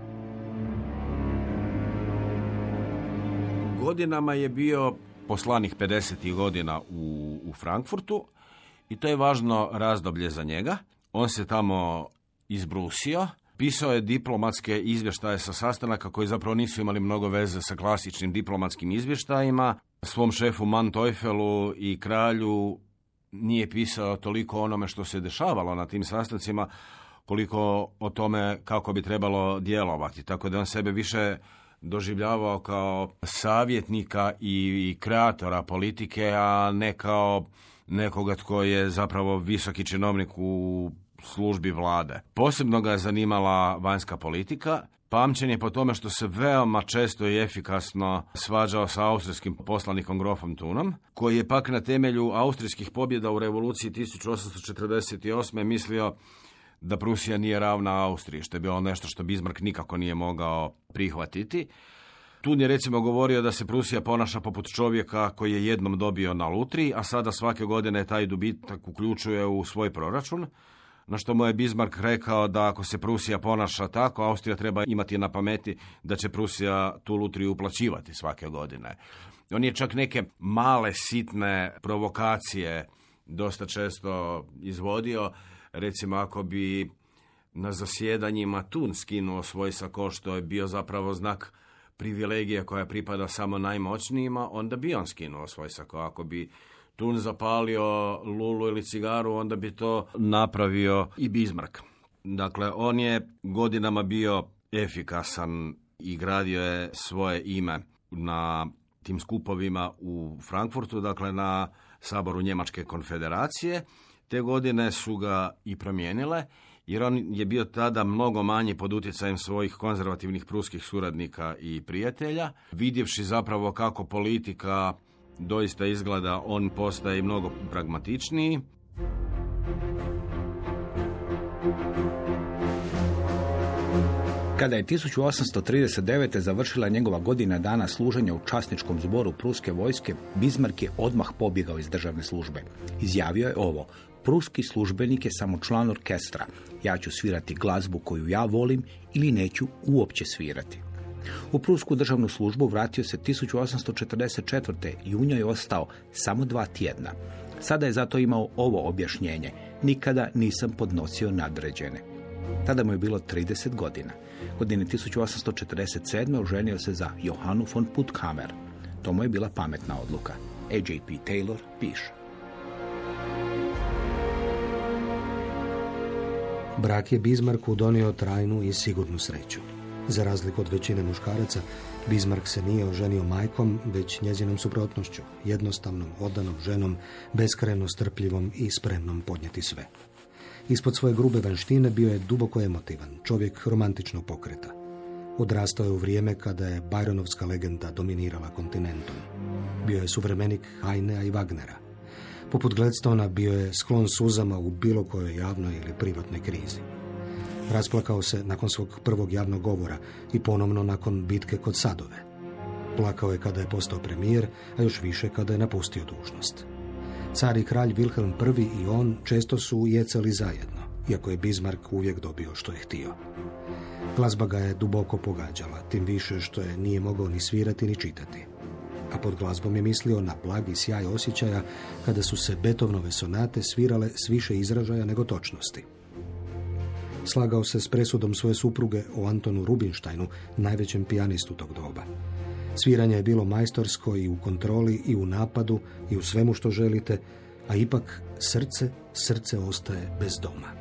Godinama je bio poslanik pedesetih godina u, u Frankfurtu i to je važno razdoblje za njega. On se tamo izbrusio, pisao je diplomatske izvještaje sa sastanaka koji zapravo nisu imali mnogo veze sa klasičnim diplomatskim izvještajima. Svom šefu Manteufelu i kralju nije pisao toliko onome što se dešavalo na tim sastancima, koliko o tome kako bi trebalo djelovati. Tako da on sebe više doživljavao kao savjetnika i kreatora politike, a ne kao nekoga tko je zapravo visoki činovnik u službi vlade. Posebno ga je zanimala vanjska politika. Pamćen je po tome što se veoma često i efikasno svađao sa austrijskim poslanikom grofom Thunom, koji je pak na temelju austrijskih pobjeda u revoluciji tisuću osamsto četrdeset osme mislio da Prusija nije ravna Austriji, što je bilo nešto što Bismarck nikako nije mogao prihvatiti. Thun je recimo govorio da se Prusija ponaša poput čovjeka koji je jednom dobio na lutriji, a sada svake godine taj dobitak uključuje u svoj proračun, na što mu je Bismarck rekao da ako se Prusija ponaša tako, Austrija treba imati na pameti da će Prusija tu lutriju uplaćivati svake godine. On je čak neke male, sitne provokacije dosta često izvodio. Recimo, ako bi na zasjedanjima Thun skinuo svoj sako, što je bio zapravo znak privilegije koja pripada samo najmoćnijima, onda bi on skinuo svoj sako. Ako bi Thun zapalio lulu ili cigaru, onda bi to napravio i Bismarck. Dakle, on je godinama bio efikasan i gradio je svoje ime na tim skupovima u Frankfurtu, dakle na saboru Njemačke konfederacije. Te godine su ga i promijenile, jer on je bio tada mnogo manji pod utjecajem svojih konzervativnih pruskih suradnika i prijatelja. Vidjevši zapravo kako politika doista izgleda, on postaje mnogo pragmatičniji. Kada je tisuću osamsto trideset devete. završila njegova godina dana služenja u časničkom zboru pruske vojske, Bismarck je odmah pobjegao iz državne službe. Izjavio je ovo: pruski službenik je samo član orkestra. Ja ću svirati glazbu koju ja volim ili neću uopće svirati. U prusku državnu službu vratio se tisuću osamsto četrdeset četvrte i u njoj ostao samo dva tjedna. Sada je zato imao ovo objašnjenje: nikada nisam podnosio nadređene. Tada mu je bilo trideset godina. Godine tisuću osamsto četrdeset sedme. oženio se za Johanu von Puttkamer. To mu je bila pametna odluka. A J P Taylor piše. Brak je Bismarcku donio trajnu i sigurnu sreću. Za razliku od većine muškaraca, Bismarck se nije oženio majkom, već njezinom suprotnošću, jednostavnom, odanom ženom, beskrajno strpljivom i spremnom podnijeti sve. Ispod svoje grube vanštine bio je duboko emotivan, čovjek romantičnog pokreta. Odrastao je u vrijeme kada je Byronovska legenda dominirala kontinentom. Bio je suvremenik Heinea i Wagnera. Poput Gladstona bio je sklon suzama u bilo kojoj javnoj ili privatnoj krizi. Rasplakao se nakon svog prvog javnog govora i ponovno nakon bitke kod Sadove. Plakao je kada je postao premijer, a još više kada je napustio dužnost. Car i kralj Wilhelm prvi i on često su jecali zajedno, iako je Bismarck uvijek dobio što je htio. Glazba ga je duboko pogađala, tim više što je nije mogao ni svirati ni čitati. A pod glazbom je mislio na blagi sjaj osjećaja kada su se Beethovenove sonate svirale s više izražaja nego točnosti. Slagao se s presudom svoje supruge o Antonu Rubinsteinu, najvećem pijanistu tog doba. Sviranje je bilo majstorsko i u kontroli i u napadu i u svemu što želite, a ipak srce, srce ostaje bez doma.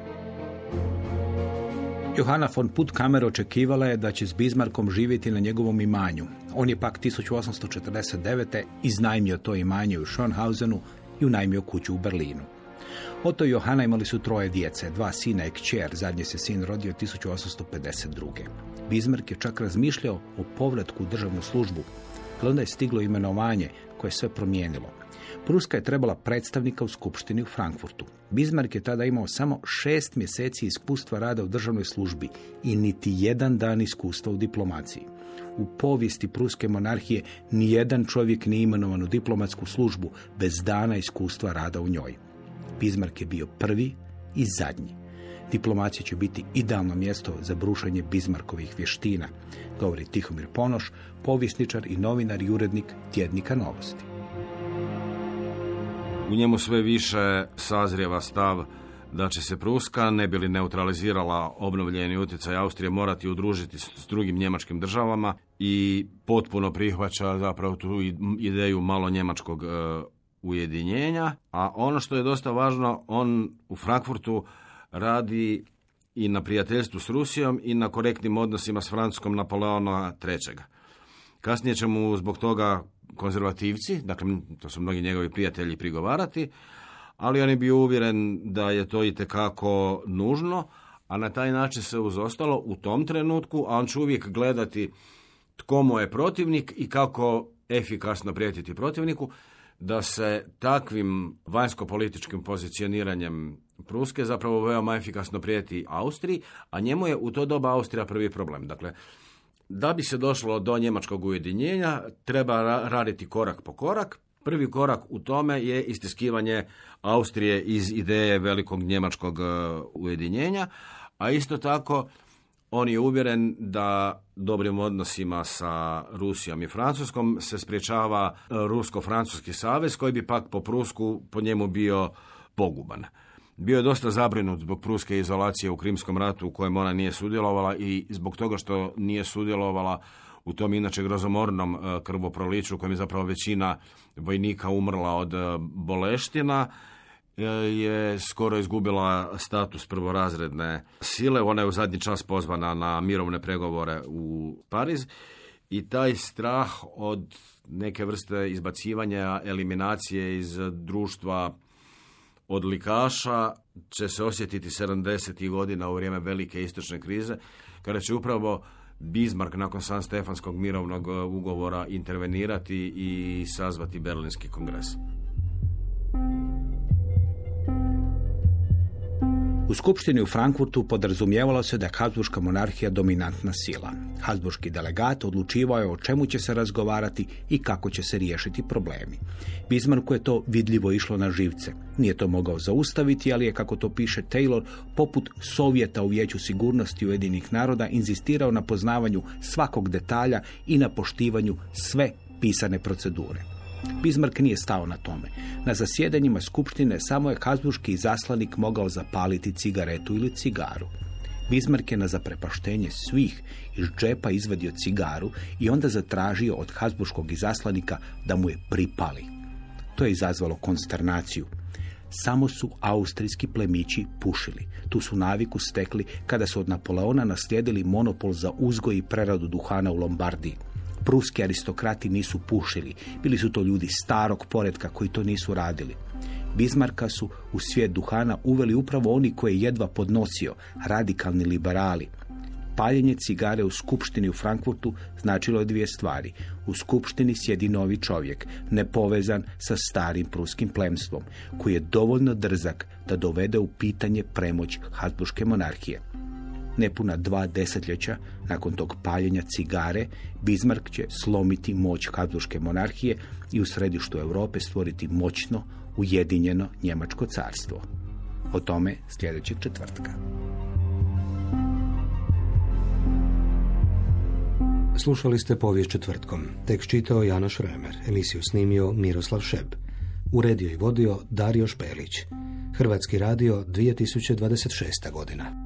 Johanna von Puttkamer očekivala je da će s Bismarckom živjeti na njegovom imanju. On je pak tisuću osamsto četrdeset devete iznajmio to imanje u Schönhausenu i unajmio kuću u Berlinu. Otto i Johanna imali su troje djece, dva sina i kćer, zadnji se sin rodio tisuću osamsto pedeset druge. Bismarck je čak razmišljao o povratku u državnu službu, ali onda je stiglo imenovanje koje je sve promijenilo. Pruska je trebala predstavnika u skupštini u Frankfurtu. Bismarck je tada imao samo šest mjeseci iskustva rada u državnoj službi i niti jedan dan iskustva u diplomaciji. U povijesti pruske monarhije nijedan čovjek nije imenovan u diplomatsku službu bez dana iskustva rada u njoj. Bismarck je bio prvi i zadnji. Diplomacija će biti idealno mjesto za brušanje Bismarckovih vještina, govori Tihomir Ponoš, povjesničar i novinar i urednik tjednika Novosti. U njemu sve više sazrijeva stav da će se Pruska, ne bi li neutralizirala obnovljeni utjecaj Austrije, morati udružiti s drugim njemačkim državama i potpuno prihvaća zapravo tu ideju malo njemačkog e, ujedinjenja. A ono što je dosta važno, on u Frankfurtu radi i na prijateljstvu s Rusijom i na korektnim odnosima s Francuskom Napoleona trećeg. Kasnije će mu zbog toga konzervativci, dakle to su mnogi njegovi prijatelji, prigovarati, ali on je bio uvjeren da je to itekako nužno, a na taj način se uz ostalo u tom trenutku, a on će uvijek gledati tko mu je protivnik i kako efikasno prijetiti protivniku, da se takvim vanjsko-političkim pozicioniranjem Pruske zapravo veoma efikasno prijeti Austriji, a njemu je u to doba Austrija prvi problem. Dakle, da bi se došlo do njemačkog ujedinjenja, treba raditi korak po korak. Prvi korak u tome je istiskivanje Austrije iz ideje velikog njemačkog ujedinjenja, a isto tako on je uvjeren da dobrim odnosima sa Rusijom i Francuskom se sprječava rusko-francuski savez, koji bi pak po Prusku po njemu bio poguban. Bio je dosta zabrinut zbog pruske izolacije u Krimskom ratu u kojem ona nije sudjelovala i zbog toga što nije sudjelovala u tom inače grozomornom krvoproliću u kojem je zapravo većina vojnika umrla od boleština, je skoro izgubila status prvorazredne sile. Ona je u zadnji čas pozvana na mirovne pregovore u Pariz i taj strah od neke vrste izbacivanja, eliminacije iz društva odlikaša će se osjetiti sedamdesetih godina u vrijeme velike istočne krize, kada će upravo Bismarck nakon San Stefanskog mirovnog ugovora intervenirati i sazvati Berlinski kongres. U skupštini u Frankfurtu podrazumijevalo se da je Habsburška monarhija dominantna sila. Habsburški delegat odlučivao je o čemu će se razgovarati i kako će se riješiti problemi. Bismarcku je to vidljivo išlo na živce. Nije to mogao zaustaviti, ali je, kako to piše Taylor, poput Sovjeta u Vijeću sigurnosti Ujedinjenih naroda inzistirao na poznavanju svakog detalja i na poštivanju sve pisane procedure. Bismarck nije stao na tome. Na zasjedanjima skupštine samo je habsburški izaslanik mogao zapaliti cigaretu ili cigaru. Bismarck je na zaprepaštenje svih iz džepa izvadio cigaru i onda zatražio od habsburškog izaslanika da mu je pripali. To je izazvalo konsternaciju. Samo su austrijski plemići pušili. Tu su naviku stekli kada su od Napoleona naslijedili monopol za uzgoj i preradu duhana u Lombardiji. Pruski aristokrati nisu pušili, bili su to ljudi starog poretka koji to nisu radili. Bismarcka su u svijet duhana uveli upravo oni koje je jedva podnosio, radikalni liberali. Paljenje cigare u skupštini u Frankfurtu značilo je dvije stvari. U skupštini sjedi novi čovjek, nepovezan sa starim pruskim plemstvom, koji je dovoljno drzak da dovede u pitanje premoć Habsburške monarhije. nepuna dva desetljeća nakon tog paljenja cigare, Bismarck će slomiti moć Habsburške monarhije i u središtu Europe stvoriti moćno, ujedinjeno Njemačko carstvo. O tome sljedećeg četvrtka. Slušali ste Povijest četvrtkom. Tekst čitao Janoš Remer, emisiju snimio Miroslav Šeb. Uredio i vodio Dario Špelić. Hrvatski radio dvije tisuće dvadeset šesta godina.